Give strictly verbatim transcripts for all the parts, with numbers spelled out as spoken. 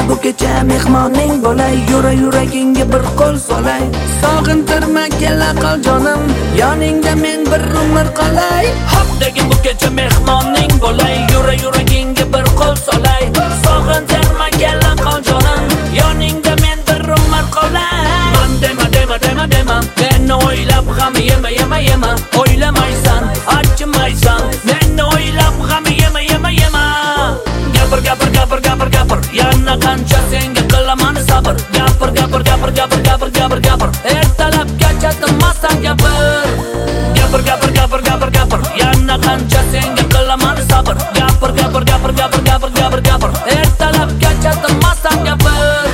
bu kecha mehmoning bo'lay, yura yuragingga bir qo'l solay. Sog'intirma kela qol jonim, yoningda men bir umr qolay. Hop degin bu kecha mehmoning bo'lay, yura yuragingga bir qo'l solay. Sog'intirma kela qol jonim, yoningda men bir umr qolay. Man dema dema dema dema, meni o'ylab g'am yema yema yema. O'ylamaysan, acchimaysan, meni o'ylab g'am yema yema yema. Gapir gapir gapir gapir gapir, yana qancha senga qilaman sabr. Gapir gapir gapir gapir gapir gapir gapir, ertalabgacha tinmasdan gapir. Gapir gapir gapir gapir gapir, yana qancha senga qilaman sabr. Gapir gapir gapir gapir gapir gapir gapir, ertalabgacha tinmasdan gapir.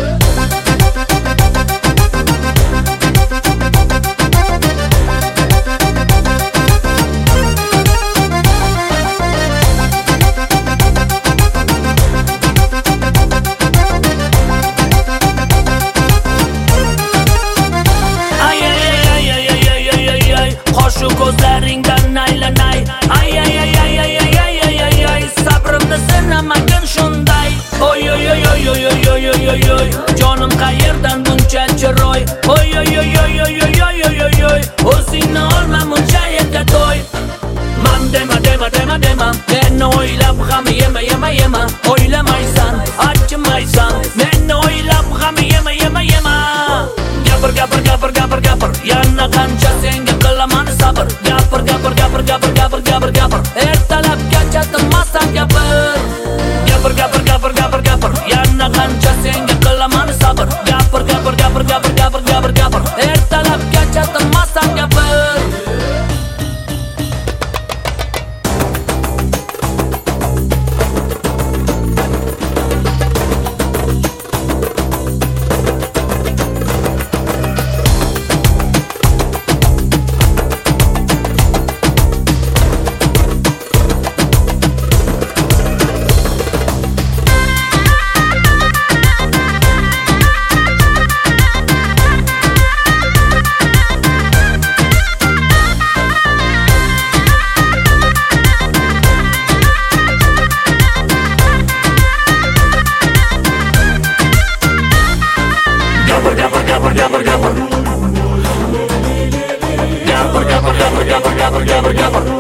Shu ko'zlaringdan aylanay, ay ay ay ay ay ay ay ay ay ay, sabrimni sinamagin shunday. Oy oy oy oy oy oy oy oy oy oy, jonim qayerdan buncha chiroy. Oy oy oy oy oy oy oy oy oy oy, o'zingni olma buncha yerga to'y. Man dema dema dema dema, meni o'ylab g'am yema yema yema. O'ylamaysan, acchimaysan, meni o'ylab g'am yema yema yema. Gapir gapir gapir gapir gapir, yana qancha senga qilaman sabr. Gapir gapir gapir gapir gapir gapir gapir, ertalabgacha tinmasdan gapir. Gapir gapir gapir gapir gapir, yana qancha senga qilaman sabr. Gapir gapir gapir gapir gapir gapir gapir, ertalabgacha tinmasdan gapir. Gapir gapir gapir gapir gapir, gapir gapir gapir gapir gapir gapir gapir.